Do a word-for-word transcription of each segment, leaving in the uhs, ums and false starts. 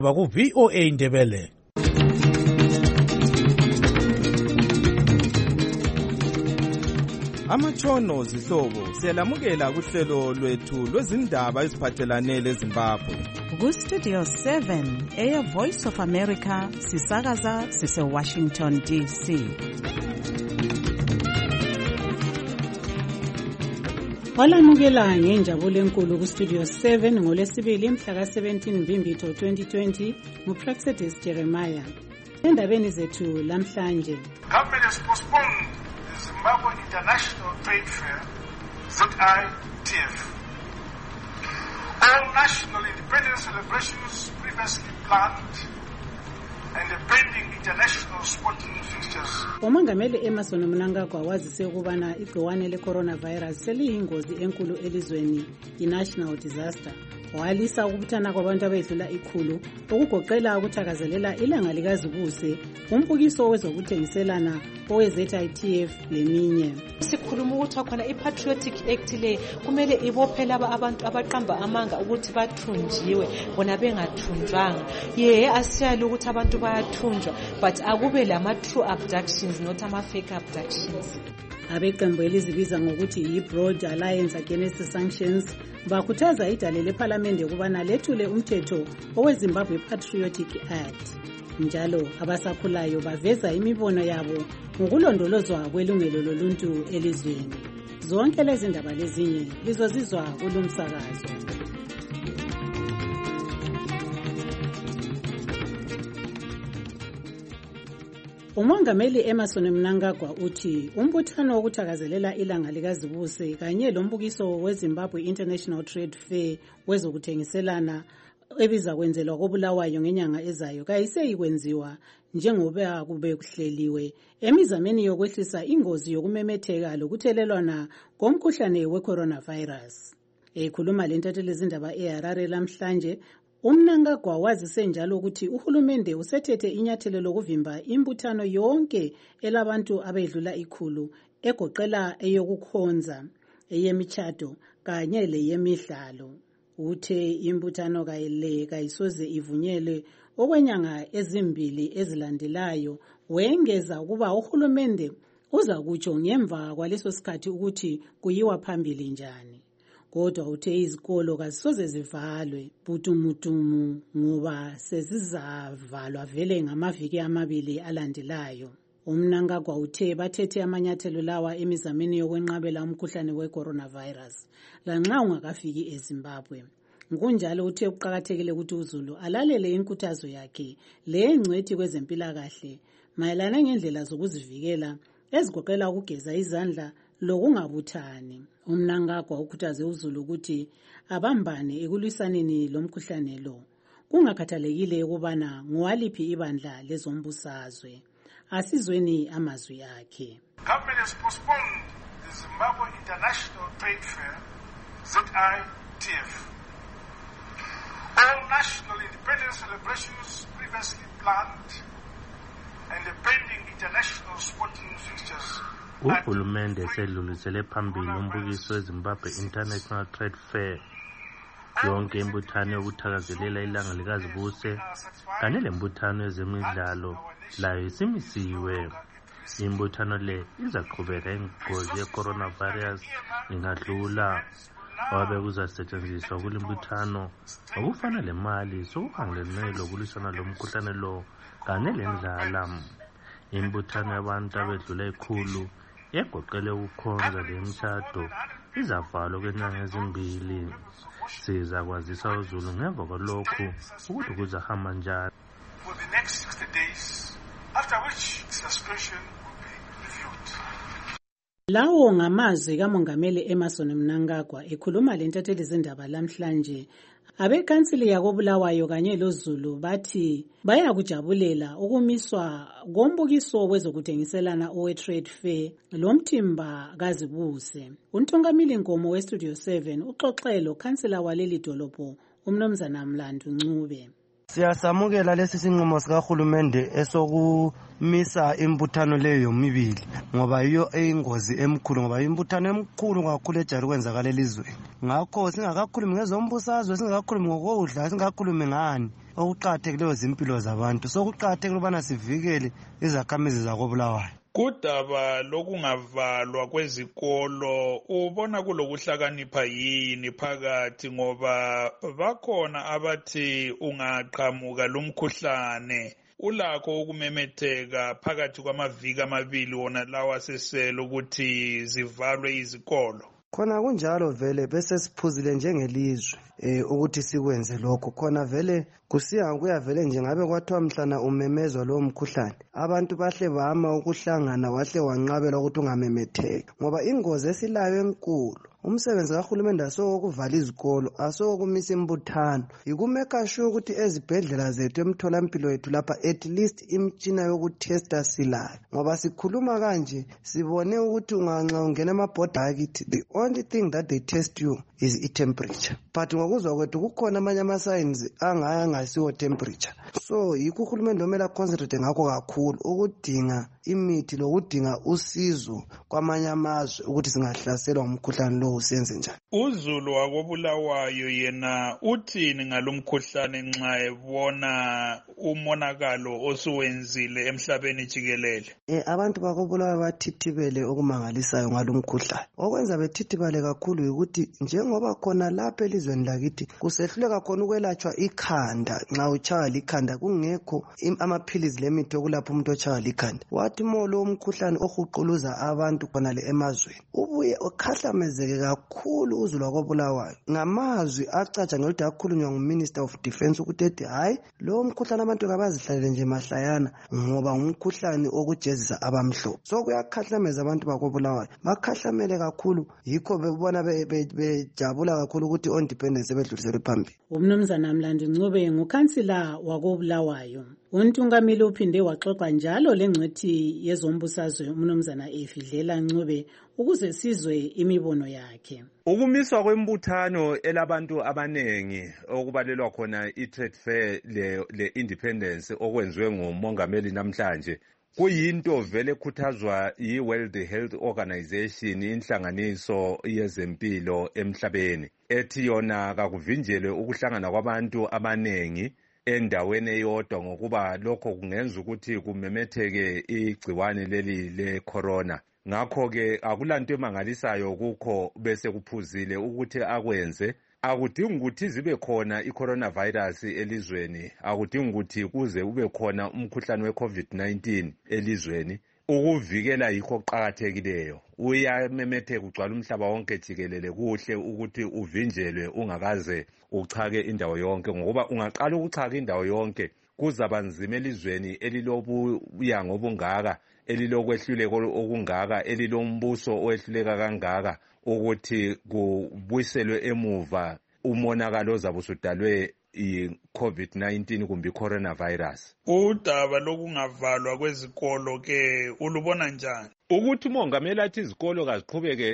Baku V O A Ndebele. Amatshono zihlobo siyalamukela kuhlelo lwethu lwezindaba eziphathelane leZimbabwe. Ku Studio seven, Air Voice of America, sisakaza sise Washington D C. Walamukela ngenjabulo enkulu ku Studio seven ngolesibili mhla ka seventeen Mbimbitho twenty twenty nguPraxedis Jeremiah. Endabeni zethu lamhlanje. Government has postponed the Zimbabwe International Trade Fair, Z I T F. All national independence celebrations previously planned and the pending international sporting fixtures. Umongameli Emmerson Mnangagwa wazise ukubana igciwane le-coronavirus seliyingozi enkulu elizweni, i-national disaster. Walisa ukubuthana kwabantu abedlula ikhulu ukugoqela ukuthakazelela ilanga likazibuse, umbukiso wezokuthengiselana owe-Z I T F leminye. Sikhuluma ukuthi akhona i-Patriotic Act le kumele ibophele abantu abaqamba amanga ukuthi bathunjiwe bona bengathunjwanga. Ye asiyali ukuthi abantu bayathunjwa, but akube lama-true abductions not ama-fake abductions. Abeqembu elizibiza ngokuthi yi-Broad Alliance Against Sanctions bakhuthaza idale lephalamende ukubana lethule umthetho oweZimbabwe Patriotic Act. Njalo abasakhulayo baveza imibono yabo ngokulondolozwa kwelungelo loluntu elizweni. Zonke lezi ndaba lezinye lizozizwa kulumsakazo. Umongameli Emmerson Mnangagwa uthi umbuthano wokuthakazelela ilanga likazibuse kanye lombukiso weZimbabwe International Trade Fair wezokuthengiselana ebiza kwenzelwa koBulawayo ngenyanga ezayo kayiseyikwenziwa njengoba kube kuhleliwe emizameni yokwehlisa ingozi yokumemetheka lokuthelelwana komkhuhlane we-coronavirus. Ekhuluma lentatheli zindaba eHarare lamhlanje, uMnangagwa wazise njalo ukuthi uhulumende usethethe inyathelo lokuvimba imbuthano yonke elabantu abedlula ikhulu egoqela eyokukhonza, eyemichado kanye leyemidlalo. Uthe imbuthano kayile kayisoze ivunyelwe okwenyanga ezimbili ezilandelayo, wengeza ukuba uhulumende uza kutsho ngemva kwaleso sikhathi ukuthi kuyiwa phambili njani. Kodwa uthe izikolo kazisoze zivalwe butumutumu ngoba sezizavalwa vele ngamaviki amabili alandelayo. UMnangagwa uthe bathethe amanyathelo lawa emizameni yokwenqabela umkhuhlane we-coronavirus lanxa ungakafiki eZimbabwe. Ngokunjalo uthe kuqakathekile ukuthi uZulu alalele inkuthazo yakhe lengcwethi kwezempilakahle mayelana ngendlela zokuzivikela ezigoqela ukugeza izandla lokungabuthani. UMnangagwa ukhuthaze uZulu ukuthi abambane ekulwisaneni lomkhuhlane lo, kungakhathalekile ukubana ngowaliphi ibandla lezombusazwe. Asizweni amazwi akhe. Government has postponed the Zimbabwe International Trade Fair, Z I T F. All national independence celebrations previously planned and the pending international sporting fixtures. Uhulumende sedlulisele phambili umbukiso weZimbabwe International Trade Fair, yonke imbuthano yokuthakazelela ilanga likazibuse kanye lembuthano yezemidlalo layo isimisiwe. Imbuthano le izaqhubeka ingozi ye-coronavirus ingadlula, wabe kuzasetshenziswa kulimbuthano okufana lemali sokuhangelene lokulwisana lomkhuhlane lo kanye lendlala. Imbuthano yabantu abedlula ikhulu egoqele ukukhonza lemishado izavalwa kwenyanga ezimbili. Sizakwazisa uZulu ngemva kwalokhu ukuthi kuzahamba njani. For the next sixty days, after which suspension will be reviewed. Lawo ngamazwi kaMongameli Emmerson Mnangagwa ekhuluma lentatheli zindaba lamhlanje. Abekhansili yakoBulawayo kanye loZulu bathi bayakujabulela ukumiswa kombukiso wezokuthengiselana owe-Trade Fair lomthimba kazibuse. Untongamili Nkomo we-Studio seven uxoxelo khansila waleli dolobho uMnumzana Mlandu Ncube. Siyasamukela lesi sinqumo sikahulumende esokumisa imbuthano leyo yomibili ngoba yiyo eyingozi emkhulu, ngoba imbuthano emkhulu kakhulu ejari kwenzakala elizweni. Ngakho singakakhulumi ngezombusazwe, singakakhulumi ngokudla, singakakhulumi ngani, okuqakathekileyo zimpilo zabantu. Sokuqakathekile ukubana sivikele izakhamizi zakoBulawayo. Kudaba lokungavalwa kwezikolo ubona kulokuhlakanipha yini phakathi, ngoba bakhona abathi ungaqhamuka lumkhuhlane ulakho ukumemetheka phakathi kwamaviki amabili wona lawa sesele ukuthi zivalwe izikolo? Khona kunjalo vele bese siphuzile njengelizwe eh ukuthi sikwenze lokho. Khona vele kusiya kuya vele nje ngabe kwathiwa mhlana umemezwa lo mkhuhlane, abantu bahle bama ukuhlangana wahle wanqabela ukuthi ungamemetheka, ngoba ingozi esilayo enkulu. Umsebenzi kahulumende asokuvala izikolo, asokumisa imbuthano, ikumeka sure ukuthi ezibhedlela zethu emtholampilo yethu lapha at least imtshina yokutesta silayo, ngoba sikhuluma kanje sibone ukuthi unganxa ungena amabhoda akithi the only thing that they test you is i-temperature, but ngokuzwa kwethu kukhona amanye ama-signs angaya ngasiwo temperature. So yikho uhulumende omele concentrate ngakho kakhulu ukudinga imithi lokudinga usizo kwamanye amazwe ukuthi singahlaselwa umkhuhlane lo usenze njani. uZulu wakoBulawayo yena uthini ngalomkhuhlane nxa ebona umonakalo osuwenzile emhlabeni jikelele? Eh abantu bakoBulawayo bathithibele okumangalisayo ngalomkhuhlane. Okwenza bethithibale kakhulu ukuthi njengoba khona lapha elizweni lakithi kusehluleka khona ukwelatshwa ikhanda, nxa utshaya likhanda kungekho amaphilizi lemithi yokulapha umuntu otshaya likhanda, wathi molo umkhuhlane ohuquluza abantu khona le emazweni ubuye ukhahlamezeke kakhulu uZulu wakoBulawayo ngamazwi acatsha ngeluthi akhulunywa nguMinister of Defence ukuthi ethi hayi lo mkhuhlane abantu kabazihlalele nje mahlayana ngoba ngumkhuhlane okujezisa abamhlophe. So kuyakhahlameza abantu bakoBulawayo, bakhahlamele kakhulu, yikho bebona bejabula kakhulu ukuthi on dependence bedluliselwe phambili. Umnumzana Mlandi Ncube ngukhansila wakoBulawayo. Untungamile uphinde waxoxa njalo lengcwethi yezombusazwe umnumzana Efidlela Ncube ukuze sizwe imibono yakhe. Ukumiswa kwembuthano elabantu abanengi okubalelwa khona i-trade fair le, le independence okwenziwe ngumongameli namhlanje kuyinto vele khuthazwa yi-World Health Organization, inhlanganiso yezempilo emhlabeni, ethi yona kakuvinjelwe ukuhlangana kwabantu abanengi endaweni eyodwa ngokuba lokho kungenza ukuthi kumemetheke igciwane leli le-corona. Ngakho-ke akulanto emangalisayo kukho bese kuphuzile ukuthi akwenze. Akudingi ukuthi zibe khona i-coronavirus elizweni, akudingi ukuthi kuze ube khona umkhuhlane we-COVID nineteen elizweni. Ukuvikela yikho kuqakathekileyo. Uyamemetheka ugcwala umhlaba wonke jikelele, kuhle ukuthi uvinjelwe ungakaze uchake indawo yonke, ngoba ungaqala ukuchaka indawo yonke kuzaba nzima elizweni elilobuyango obungaka, elilokwehluleka okungaka, elilombuso owehluleka kangaka ukuthi kubuyiselwe emuva umonakalo ozabe usudalwe i-COVID nineteen kumbe i-coronavirus. Udaba lokungavalwa kwezikolo ke ulubona njani? Ukuthi umongameli athi izikolo kaziqhubeke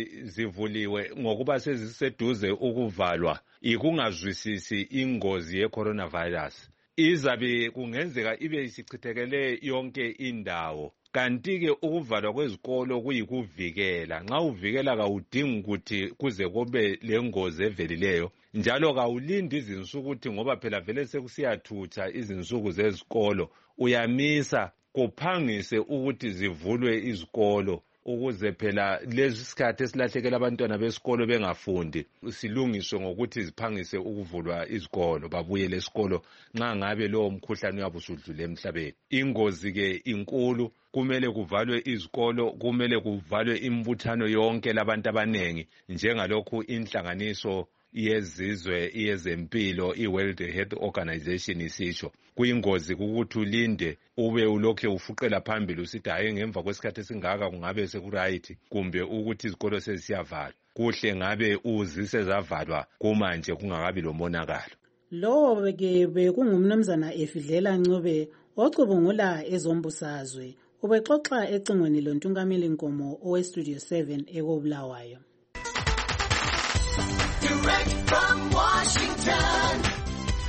zivuliwe ngokuba seziseduze ukuvalwa ikungazwisisi ingozi ye-coronavirus. Izabe kungenzeka ibe isichithekele yonke indawo. Kanti-ke ukuvalwa kwezikolo kuyikuvikela. Nxa uvikela kawudingi ukuthi kuze kube lengozi evelileyo. Njalo kawulindi izinsuku ukuthi ngoba phela vele sekusiyathutha izinsuku zezikolo, uyamisa kuphangise ukuthi zivulwe izikolo ukuze phela lezi sikhathi esilahlekela abantwana besikolo bengafundi silungiswe ngokuthi ziphangise ukuvulwa izikolo babuyele esikolo nxa ngabe lo mkhuhlane uyabe usudlule emhlabeni. Ingozi ke inkulu, kumele kuvalwe izikolo, kumele kuvalwe imbuthano yonke labantu abanengi njengalokhu inhlanganiso yezizwe yezempilo i-World Health Organization isisho. Kuyingozi ukuthi ulinde ube ulokhe ufuqela phambili usithi hayi ngemva kwesikhathi esingaka kungabe sekuright kumbe ukuthi izikolo sezisiyavalwa. Kuhle ngabe uzise zavalwa kumanje kungakabi lomonakalo. Lo ke bekungumnumzana Efidlela Ncube ocubungula ezombusazwe. Ubexoxa ecingweni lontungameli Nkomo owe Studio seven ekoBulawayo. Direct from Washington,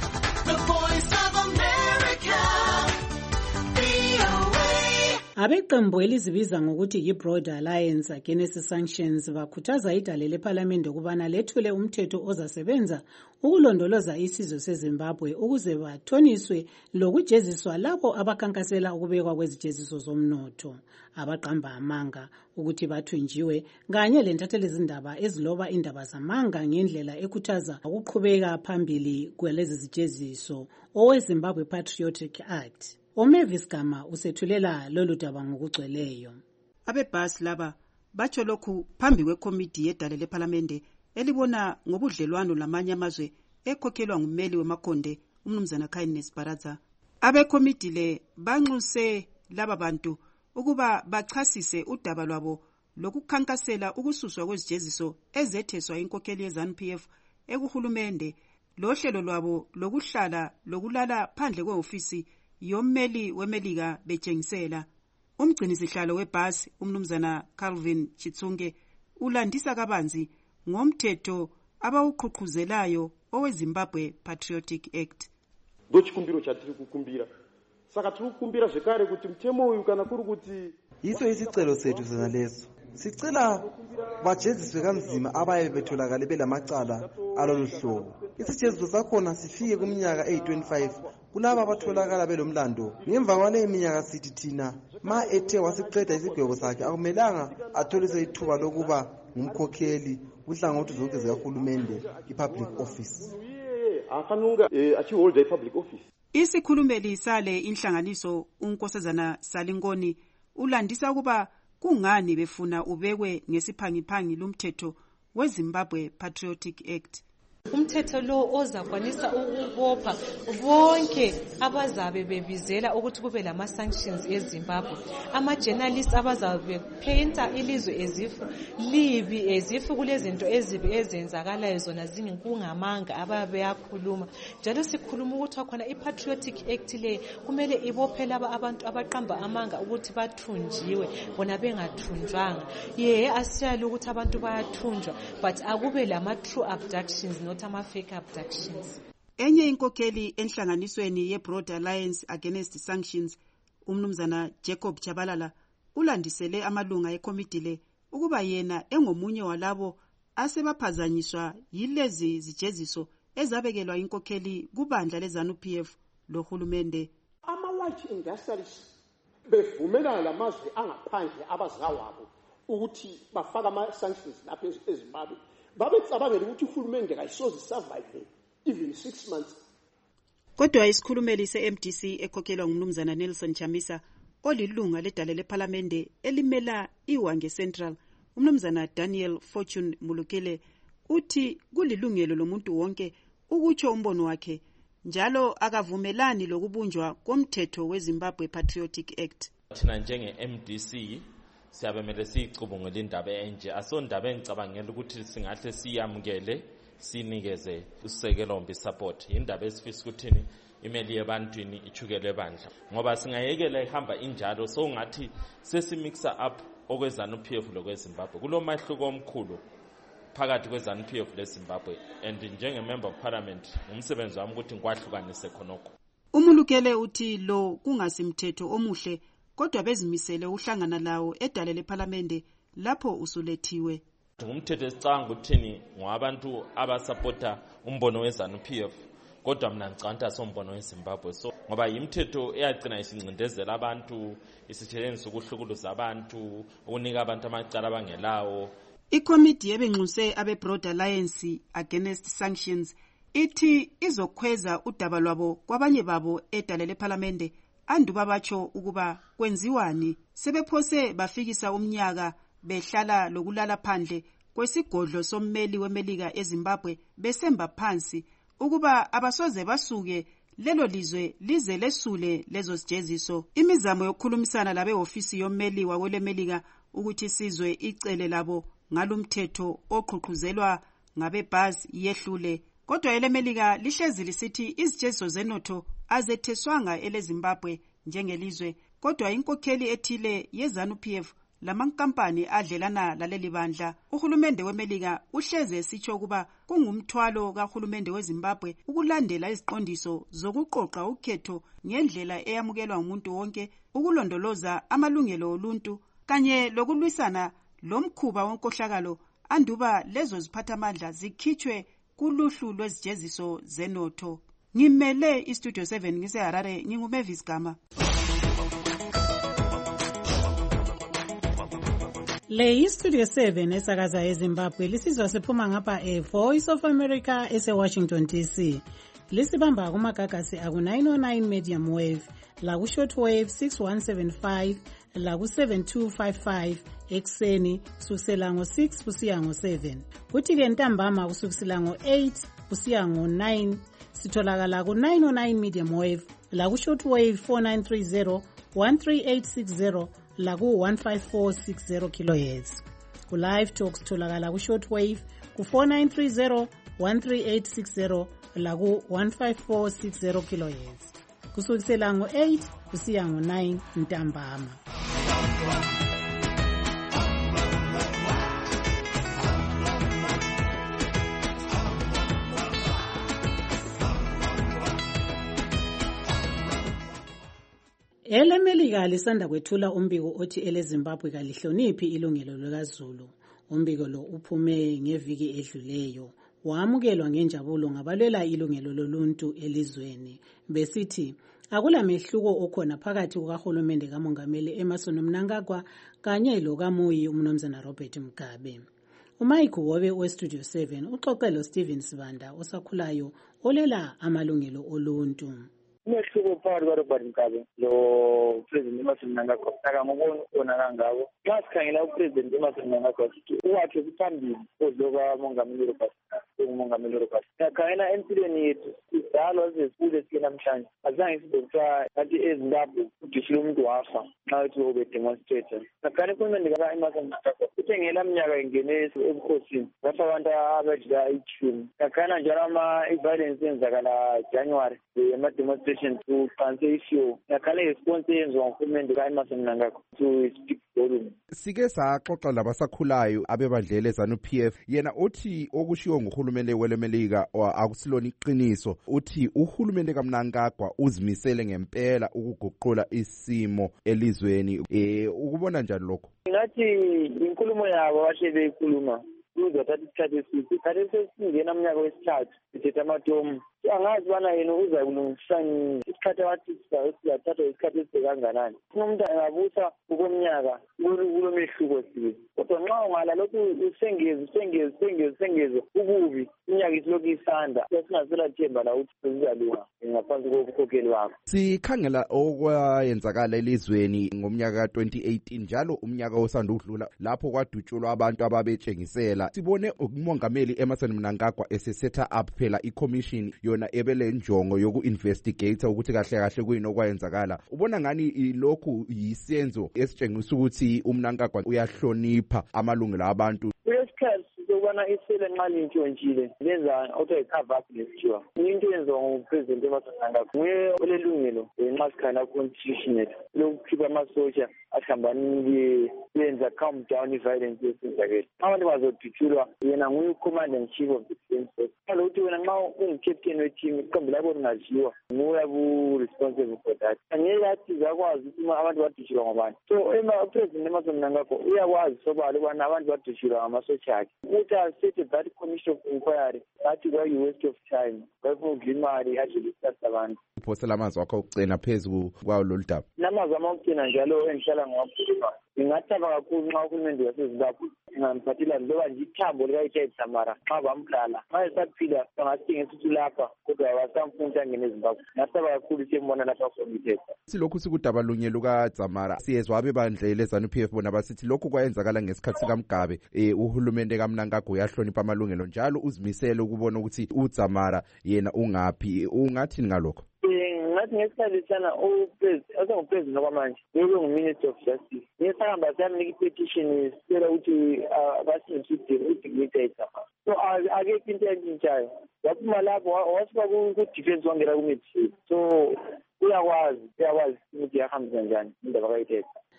Abeqembu elizibiza ngokuthi yi-Broad Alliance Against Sanctions bakhuthaza idale lephalamende ukubana lethule umthetho ozasebenza ukulondoloza isizwe seZimbabwe ukuze bathoniswe lokujeziswa labo abakhankasela ukubekwa kwezijeziso zomnotho, abaqamba amanga ukuthi bathunjiwe kanye lentathelezindaba eziloba indaba zamanga ngendlela ekhuthaza ukuqhubeka phambili kwalezi zijeziso oweZimbabwe Patriotic Act. Omavis Gama usethulela lolu daba ngokugcweleyo. Abebhasi laba batsho lokhu phambi kwekomiti yedale lephalamende elibona ngobudlelwano lamanye amazwe ekhokhelwa ngummeli wemakhonde umnumzana Kindness Baraza. Abekomiti le banxuse laba bantu ukuba bachasise udaba lwabo lokukhankasela ukususwa kwezijeziso ezetheswa inkokheli ye-ZANU-P F ekuhulumende lohlelo lwabo lokuhlala lokulala phandle kweofisi yommeli wemelika betshengisela. Umgcinisihlalo webhasi umnumzana Calvin Chitsunge ulandisa kabanzi ngomthetho abawuqhuqhuzelayo oweZimbabwe Patriotic Act. Ndochikumbiro chatiri kukumbira. Saka tiri kukumbira zvekare kuti mtemo uyu kana kuri kuti iso isicelo sethu sona leso. Sicela bajeziswe kanzima abaye betholakale belamacala alolu hlobo. Isijeziso sakhona sifike kuminyaka eyi twenty-five kulaba abatholakala belomlando. Ngemva kwale iminyaka sithi thina ma ethe wasiqeda isigwebo sakhe akumelanga atholise ithuba lokuba ngumkhokheli uhlangothi zonke zikahulumende i-public office. Afanunga achiholda i-public office. Isikhulumeli sale inhlanganiso uNkosazana Salingoni ulandisa ukuba kungani befuna ubekwe ngesiphangiphangi lumthetho weZimbabwe Patriotic Act. Umthetho lo ozakwanisa ukubopha bonke abazabe bebizela ukuthi kube lama sanctions eZimbabwe. Ama journalists abazabe painta ilizwe ezifu libi ezifu kulezinto ezibi ezenzakalayo zona zinginkungamanga ababe yakhuluma. Njalo sikhuluma ukuthi khona iPatriotic Act le kumele ibophe laba abantu abaqamba amanga ukuthi bathunjiwe bona bengathunjwanga. Ye asiyali ukuthi abantu bayathunjwa but akube lama true abductions not ama-fake abductions. Enye inkokheli enhlanganisweni ye-Broad Alliance Against Sanctions umnumzana Jacob Chabalala ulandisele amalunga ekomiti le ukuba yena engomunye walabo asebaphazanyiswa yilezi zijeziso ezabekelwa inkokheli kubandla leZANU-P F lohulumende. Ama-white industrialists bevumelana lamazwe angaphandle abazawabo ukuthi bafaka ama-sanctions lapha eZimbabwe. Babecabangela ukuthi uhulumende kayisoze survive even six months. Kodwa isikhulumeli se-M D C ekhokhelwa ngumnumzana Nelson Chamisa olilunga ledale lephalamende elimela iWange Central umnumzana Daniel Fortune Mulukele uthi kulilungelo lomuntu wonke ukutsho umbono wakhe njalo akavumelani lokubunjwa komthetho weZimbabwe Patriotic Act. Thina njenge-M D C siyabemele siyicubungule indaba enje asondaba engicabangela ukuthi singahle siyamukele sinikeze usekelo mbi support indaba esifisa ukuthini imeli yebantwini ichukele bandla ngoba singayekela ihamba injalo so ngathi sesimixa up okweZANU-P F lokweZimbabwe kulomahluko omkhulu phakathi kweZANU-P F leZimbabwe and njenge-member of parliament umsebenzi wami ukuthi ngikwahlukanise khonokho. Umulukele uthi lo kungasimthetho omuhle kodwa bezimisele uhlangana lawo edale lephalamende lapho usulethiwe. Ngumthetho esicanga ukuthini ngabantu abasupporta umbono weZANU-P F kodwa mina ngicanta sombono weZimbabwe so ngoba imthetho eyagcina isincindezela abantu isitshenzisa ukuhlukuluza abantu ukunika abantu amacala abangelawo. Ikomiti yebenxuse abe-Broad Alliance Against Sanctions ithi izokhweza udaba lwabo kwabanye babo edale lephalamende anduba batsho ukuba kwenziwani sebephose bafikisa umnyaka behlala lokulala phandle kwesigodlo sommeli wemelika eZimbabwe besemba phansi ukuba abasoze basuke lelo lizwe lize lesule lezo sijeziso. Imizamo yokukhulumisana labe ofisi yommeli wakwelemelika ukuthi sizwe icele labo ngalumthetho oqhuqhuzelwa ngabebhasi yehlule kodwa elemelika lihlezi lisithi izijeziso zenotho azetheswanga eleZimbabwe njengelizwe kodwa inkokheli ethile yeZANU-P F lamankampani adlelana laleli bandla. Uhulumende weMelika uhleze sitsho ukuba kungumthwalo kahulumende weZimbabwe ukulandela iziqondiso zokuqoqa ukhetho ngendlela eyamukelwa umuntu wonke, ukulondoloza amalungelo oluntu kanye lokulwisana lomkhuba wenkohlakalo anduba lezo ziphathamandla zikhitshwe kuluhlu lwezijeziso zenotho. Ngimele iStudio seven ngiseHarare, nginguMavis Gama. Le iStudio seven esakaza eZimbabwe lisizwa siphuma ngapha eVoice of America eseWashington D C. Lisibamba kumagagasi aku nine oh nine medium wave, la ku shortwave six one seven five, la ku seven two five five ekseni kusukela ngo six kusiya ngo seven. Kuthi ke ntambama kusukela ngo eight kusiya ngo nine sitholakala ku nine oh nine medium wave, la ku shortwave four nine three zero, one three eight six zero, la ku one five four six zero kilohertz. Ku live talks tholakala ku shortwave ku four nine three zero, one three eight six zero, la ku one five four six zero kilohertz. Kusukela ngo eight kusiya ngo nine ntambama. EleMelika lisanda kwethula umbiko othi eleZimbabwe kalihloniphi ilungelo likaZulu. Umbiko lo uphume ngeviki edluleyo, wamukelwa ngenjabulo ngabalwela ilungelo loluntu elizweni, besithi akula mehluko okhona phakathi kukahulumende kamongameli Emmerson Mnangagwa kanye lokamuyi umnumzana Robert Mugabe. uMike Wobe weStudio seven uxoxelo Steven Sibanda osakhulayo olela amalungelo oluntu. Umehluko phakathi kwaRobert Mugabe lo President Emmerson Mnangagwa akamubona ukona kangako. Xa sikhangela uPresident Emmerson Mnangagwa sithi uwakhe kuphambili ozoba mongameli Robert umongameli Robert. Sikhangela empilweni yethu sidalwa sesikhule siye namhlanje. Azange sibe kuthiwa kanti eZimbabwe udishile umuntu wafa nxa ethi ube demonstrator. Sikhangela uhulumende ka-Emmerson Mnangagwa uthengela minyaka ingene ebukhosini bafa abantu abadlula ichumi. Sikhangela njalo ama-violence yenzakala January ama-demonstration kuqanse ishow. Sikhangela i-response eyenziwa nguhulumende ka-Emmerson Mnangagwa to speak volume. Sike saxoxa labasakhulayo abebandlele ZANU-P F, yena uthi okushiwo nguhulumende weleMelika akusilona iqiniso. Uthi uhulumende kaMnangagwa uzimisele ngempela ukuguqula isimo elizweni. Eh ukubona njani lokho? Ngathi inkulumo yabo bahle beyikhuluma uzothatha isikhathi eside. Isikhathi esingena umnyaka wesithathu sithethe amatomu. Angazi bana yena uza kulungisana isikhathi abathi sizathatha isikhathi eside kanganani. Umuntu angabusa ukomnyaka kulo mehluko sibili. Kodwa nxa ungala lokhu usengeze usengeze usengeze usengeze ububi iminyaka isilokhu isanda singasela themba la ukuthi sizalunga ngaphansi kokukhokheli wakho. Sikhangela okwayenzakala elizweni ngomnyaka ka twenty eighteen njalo umnyaka osanda ukudlula lapho kwadutshulwa abantu ababetshengisela. Sibone umongameli Emmerson Mnangagwa esesetha up phela i-commission yona ebele njongo yoku-investigate ukuthi kahle kahle kuyini okwayenzakala. Ubona ngani lokhu yisenzo esitshengisa ukuthi uMnangagwa uyahlonipha amalungelo abantu? Kulesikhathi sokubana isele nxa lintshontshile lenza auto cover up lesithiwa into yenziwa nguPresident Emmerson Mnangagwa nguye olelungelo nxa sikhangela constitution yethu lokukhipha amasotsha ahlambani kuyenza calm down i-violence yesenzakele. Abantu bazodutshulwa yena nguye uCommander in Chief of the Defense Force. Kalokuthi wena nxa ungukaptain weteam iqembu lakho lingadliwa nguye bu-responsible for that. Angeke athi zakwazi ukuthi abantu badutshulwa ngobani. So uPresident Emmerson Mnangagwa uyakwazi sobala ukubana abantu badutshulwa ngamasotsha akhe. Ukuthi asethe that commission of inquiry athi kwayi-waste of time kwayifuna imali adlulisa abantu. Uphosela amazwi wakho okugcina phezu kwawo lolu daba. Namazwi ami okugcina njalo engihlala ngiwakhuluma ngingathaba kakhulu nxa uhulumende waseZimbabwe ingamphathela njengoba nje ithambo lika-H Dzamara nxa bamhlala nxa esaphila bangasithengisa ukuthi lapha kodwa abasamfuni ukuthi angene eZimbabwe. Ngingathaba kakhulu siyembona lapha committed. Silokhu sikudaba lunye lukaDzamara siyezwa abebandlele ZANU-P F bona basithi lokhu kwayenzakala ngesikhathi sikaMgabe eh uhulumende kaMnangagwa uyahlonipha amalungelo njalo uzimisele ukubona ukuthi uDzamara yena ungaphi. Ungathi ngalokho? Ngathi ngesikhathi sana uPresident okwamanje ube nguMinister of Justice. Ngesihamba siyamnika i-petition sicela ukuthi basinike uDignitary Dzamara. So akekho into entshintshayo. Waphuma lapho wasuka ku-defense wangena ku-medicine. So uyakwazi uyakwazi ukuthi yahambisa njani indaba kayithetha.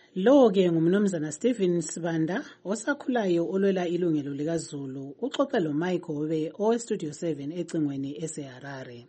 Lo-ke ngumnumzana Stephen Sibanda osakhulayo olwela ilungelo likaZulu uxoxe lo Mike Hobe oweStudio seven ecingweni eseHarare.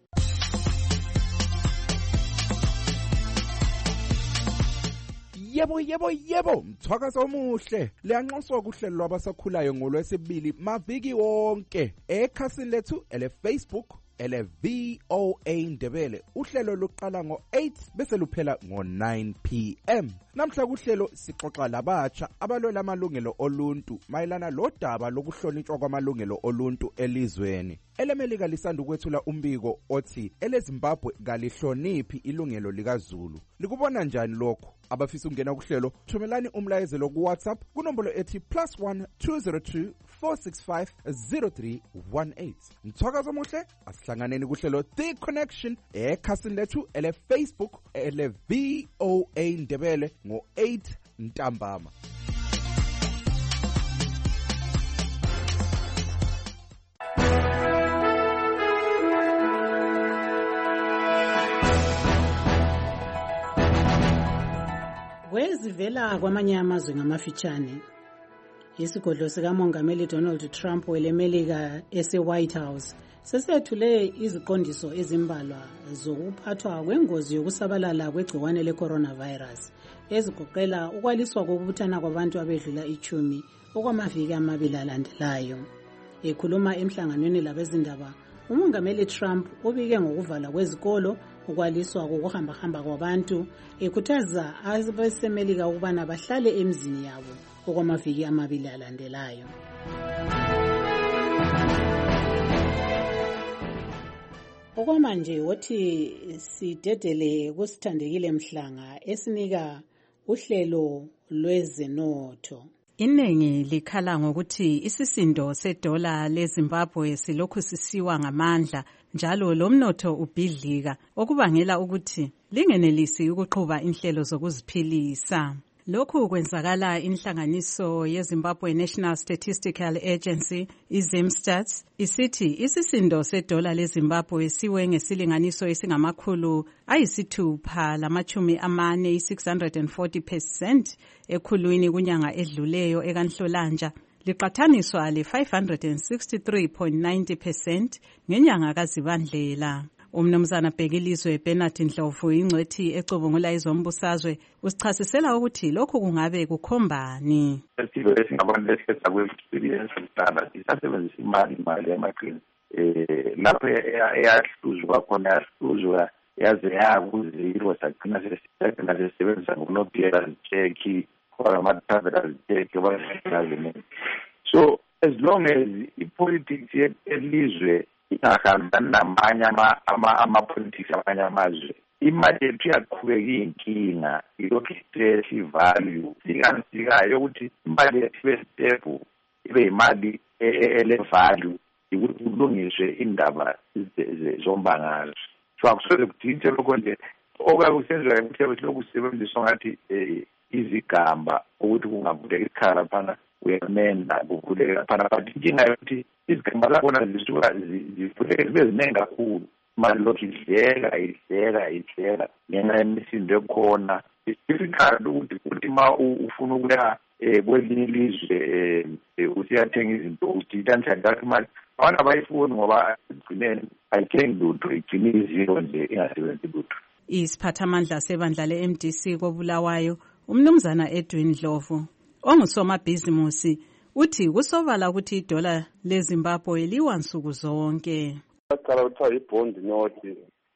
Yebo yebo yebo mthwakazo omuhle liyanxuswa kuhlelo lwabasakhulayo ngolwesibili maviki wonke ekhasini lethu ele Facebook ele V O A Ndebele uhlelo luqala ngo eight bese luphela ngo nine p m Namhla kuhlelo sixoxa labatsha abalwela amalungelo oluntu mayelana lodaba lokuhlonitshwa kwamalungelo oluntu elizweni. EleMelika lisanda ukwethula umbiko othi eleZimbabwe kalihloniphi ilungelo likaZulu. Likubona njani lokho? Abafisa ukungena kuhlelo thumelani umlayezelo ku WhatsApp kunombolo ethi plus one two zero two four six five zero three one eight. Mthwakazo omuhle asihlanganeni kuhlelo The Connection ekhasini lethu ele Facebook ele V O A Ndebele ngo eight ntambama. Kwezivela kwamanye amazwe ngamafitshane. Isigodlo sikaMongameli Donald Trump weleMelika ese-White House sesethule iziqondiso ezimbalwa zokuphathwa kwengozi yokusabalala kwegciwane le-coronavirus ezigoqela ukwaliswa kokubuthana kwabantu abedlula ichumi okwamaviki amabili alandelayo. Ekhuluma emhlanganweni labezindaba, uMongameli Trump ubike ngokuvalwa kwezikolo, ukwaliswa kokuhamba-hamba kwabantu, ekhuthaza abaseMelika ukubana bahlale emzini yabo okwamaviki amabili alandelayo. Okwamanje wothi sidedele kusithandekile Mhlanga esinika uhlelo lwezenotho. Iningi likhala ngokuthi isisindo sedola leZimbabwe silokhu sisiwa ngamandla njalo lomnotho ubhidlika okubangela ukuthi lingenelisi ukuqhuba inhlelo zokuziphilisa. Lokhu kwenzakala inhlanganiso yeZimbabwe National Statistical Agency iZimStats isithi isisindo sedola leZimbabwe siwe ngesilinganiso esingamakhulu ayisithupha lamachumi amane six hundred forty percent ekhulwini kunyanga edluleyo ekanhlolanja liqathaniswa le five hundred sixty-three point nine zero percent ngenyanga kaZibandlela. Umnumzana Bhekilizwe Bernard Ndlovu ingcwethi ecubungula izombusazwe usichasisela ukuthi lokhu kungabe kukhombani. Isilo esingabantu lesetha kwe-experience kuqala isasebenzisa imali imali yamaqini eh lapho eyahluzwa khona yahluzwa yaze yakuziro sagcina sesibhekana sesebenzisa ngokunophela check or ama-travel check abasezaleni. So as long as i-politics elizwe ingahambani namanye ama-politics amanye amazwe, imali yethu iyaqhubeka iyinkinga ilokhu isethe i-value ikansikayo ukuthi imali yethu ibe stable ibe imali ele-value ukuthi kulungiswe indaba zombangazwe. So akusoze kudinge lokho nje okusenziwayo ukuthi lokhu kusebenziswa ngathi izigamba ukuthi kungavuleka ikhala phana uyamenda kuvuleka phana but inkinga yokuthi izigamba zakhona zisuka zivuleke zibe ziningi kakhulu imali lokhu idleka idleka idleka ngenxa yemisindo ekhona. It's difficult ukuthi ukuthi ma ufuna ukuya kwelinye ilizwe usiyathenga izinto udidantshani kathi imali abantu abayifuni ngoba igcineni ayithengi lutho igcine iziro nje ingasebenzi lutho. Isiphathamandla sebandla le-M D C koBulawayo umnumzana Edwin Ndlovu ongusomabhizimusi uthi kusobala ukuthi idola leZimbabwe liwa nsuku zonke. Qala kuthiwa ibond note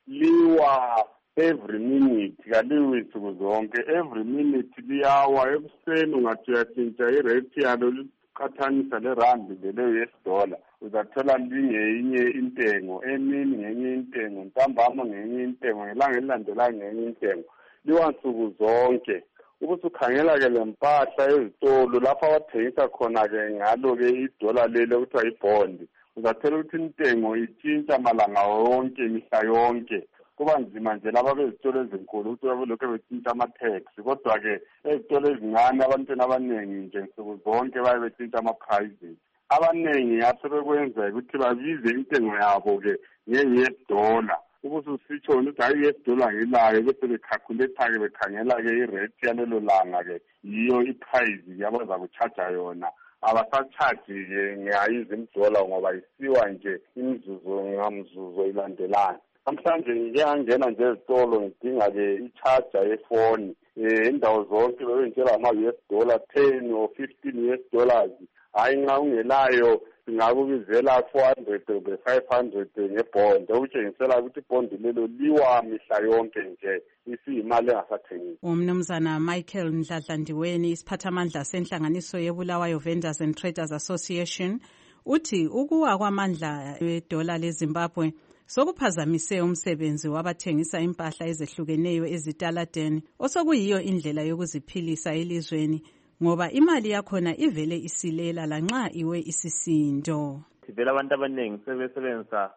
liwa every minute kaliwi nsuku zonke, every minute liyawa. Ekuseni ungathi uyatshintsha irate yalo liqathanisa lerandi lele-U S dollar uzathola lingenye intengo, emini ngenye intengo, ntambama ngenye intengo, ngelanga elilandelayo ngenye intengo. Liwa nsuku zonke. Ubusukhangela-ke le mpahla ezitolo lapho abathengisa khona-ke ngalo-ke idola lelo kuthiwa ibhondi, uzathola ukuthi intengo itshintsha malanga wonke mihla yonke. Kuba nzima nje laba bezitolo ezinkulu ukuthi babelokhu betshintsha ama-tax, kodwa-ke ezitolo ezincane abantwana abaningi nje nsuku zonke baye betshintsha ama-prices. Abaningi asebekwenza ukuthi babize intengo yabo-ke nge-U S dollar ubususitsho ukuthi hayi U S dollar ngilayo bese becalculate-ke bekhangela-ke irate yalelo langa-ke yiyo iprice-ke abaza kuchaja yona. Abasachaji-ke nge-ayizimdola ngoba isiwa nje imizuzu ngamzuzu ilandelana. Namhlanje ngike angena nje ezitolo ngidinga-ke i-charger yefoni um indawo zonke bebengitshela ama-U S dollar ten or fifteen U S dollars. Hayi nxa ungelayo singakubizela four hundred or five hundred ngebhondi okutshengisela ukuthi ibhondi lelo liwa mihla yonke nje isiyimali engasathengisi. Umnumzana Michael Mdladla Ndiweni, isiphathamandla senhlanganiso yeBulawayo Vendors and Traders Association, uthi ukuwa kwamandla wedola leZimbabwe sokuphazamise umsebenzi wabathengisa impahla ezehlukeneyo ezitaladeni osokuyiyo indlela yokuziphilisa elizweni ngoba imali yakhona ivele isilela lanxa iwe isisindo. Sivela abantu abaningi sebesebenzisa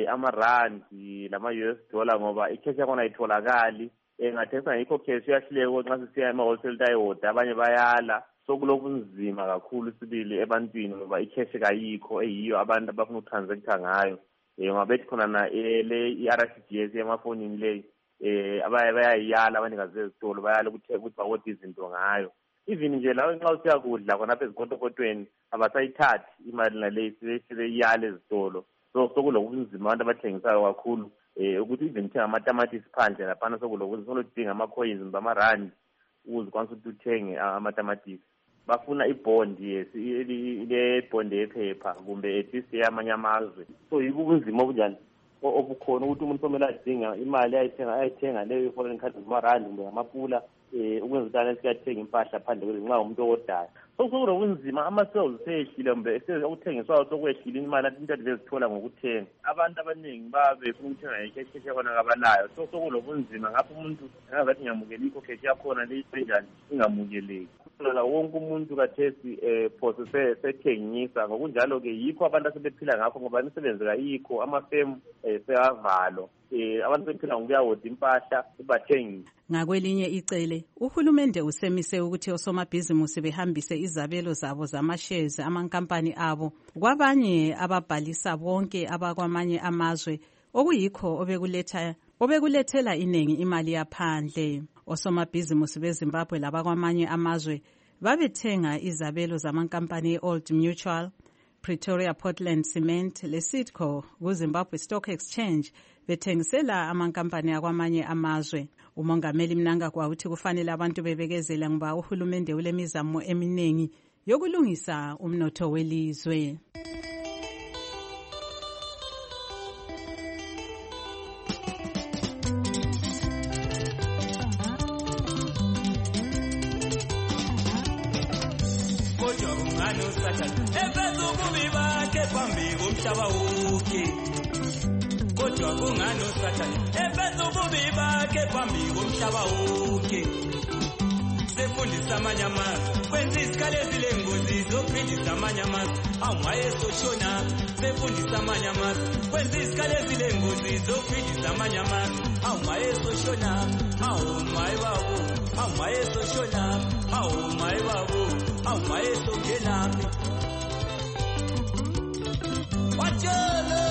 amarandi lama-U S dollar ngoba ikheshi yakhona ayitholakali. Ngathengisa ngikho kheshi uyahluleka nxa sisiya ema-wholesale tayoda abanye bayala. Sokulobunzima kakhulu sibili ebantwini ngoba ikheshi kayikho eyiyo abantu abafuna ukutransaktha ngayo. Ngoba bethi khona na le i-R T G S emafonini leyi abaye bayayiyala abanikazi bezitolo bayala ukuthi bakodwa izinto ngayo. Even nje lawe nxa usiya kudla khonapha ezinkotokotweni abasayithathi imali naleyi sebeyiyala ezitolo. So sokulobunzima abantu abathengisayo kakhulu um ukuthi even uthenga amatamatisi phandle laphana sokulobunzima soludinga ama-coins bama-rand ukuze ukwanisa ukuthi uthenge amatamatisi. Bafuna ibhondi yes ile bhondi yephepha kumbe at least yamanye amazwe. So yibo ubunzima obunjani obukhona ukuthi umuntu somele adinga imali ayithenga ayithenga leyo foreign currency amarandi kumbe amapula um ukwenza ukuthi ane sikuyathenga impahla phandle kwezi nxa umuntu owodayo. So sokulobunzima ama-sales seyehlile kumbe ukuthengiswayo sokwehlile imali into ade bezithola ngokuthenga. Abantu abaningi babefuna ukuthenga ikheshi yakhona kabalayo. So sokulobunzima ngapho umuntu engazathi ngiyamukela ikho kheshi yakhona leyisenjani ingamukeleki. Wonke umuntu kathesi um phose sethengisa ngokunjalo-ke yikho abantu asebephila ngakho ngoba imisebenzi kayikho amafemu um seyavalo um abantu sebephila ngokuyawoda impahla bathengisa. Ngakwelinye icele uhulumende usemise ukuthi osomabhizimusi behambise izabelo zabo zama-shares amankampani abo kwabanye ababhalisa bonke abakwamanye amazwe okuyikho obekuletha obekulethela iningi imali yaphandle. Osomabhizimusi beZimbabwe labakwamanye amazwe babethenga izabelo zamankampani e-Old Mutual, Pretoria Portland Cement le-Sidco ku-Zimbabwe Stock Exchange bethengisela amankampani akwamanye amazwe. Umongameli Mnangagwa uthi kufanele abantu bebekezela ngoba uhulumende ulemizamo eminingi yokulungisa umnotho welizwe. Kodwa kungani usathane ebetha ububi bakhe phambi komhlaba wonke. Sefundisa amanye amazwe kwenza izikhali ezilengozi zophindisa amanye amazwe awungayesoshona. Sefundisa amanye amazwe kwenza izikhali ezilengozi zophindisa amanye amazwe awungayesoshona. Awu mayi babo awungayesoshona. Awu mayi babo awungayesongenaphi. Watshele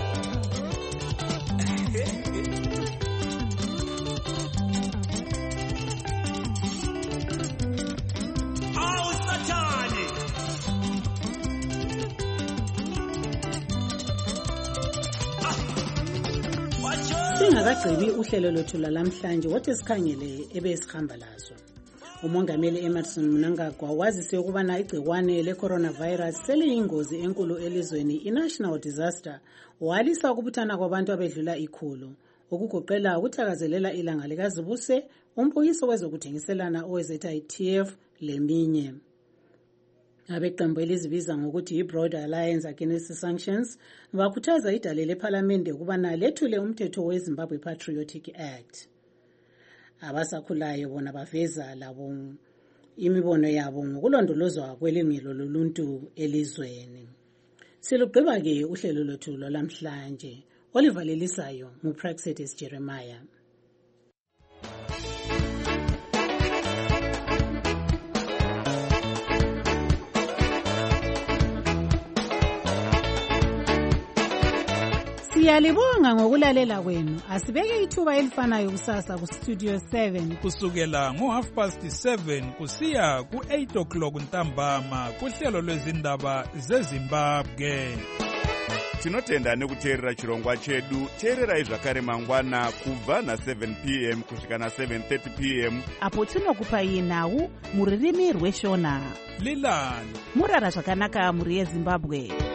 singakagqibi uhlelo lwethu lalamhlanje wothi sikhangele ebesihamba lazo. Umongameli Emmerson Mnangagwa wazise ukubana igcikwane le-coronavirus seliyingozi enkulu elizweni i-national disaster walisa ukubuthana kwabantu abedlula ikhulu okugoqela ukuthakazelela ilanga likazibuse, umbukiso wezokuthengiselana owezetha i-T F leminye. Abeqembu elizibiza ngokuthi i-Broad Alliance Against Sanctions bakhuthaza idale lephalamende ukubana lethule umthetho weZimbabwe Patriotic Act. Abasakhulayo bona baveza labo imibono yabo ngokulondolozwa kwelungelo loluntu elizweni. Silugqiba-ke uhlelo lwethu lwalamhlanje olivalelisayo nguPraxedis Jeremiah. Siyalibonga ngokulalela kwenu. Asibeke ithuba elifanayo kusasa ku Studio seven kusukela ngo half past seven kusiya ku eight o'clock ntambama kuhlelo lwezindaba zeZimbabwe. Tinotenda nekuteerera chirongwa chedu. Teererai zvakare mangwana kubva na seven p m kusvika na seven thirty p m apo tinokupai nhau mururimi rweshona. Lilani murara zvakanaka muri yeZimbabwe.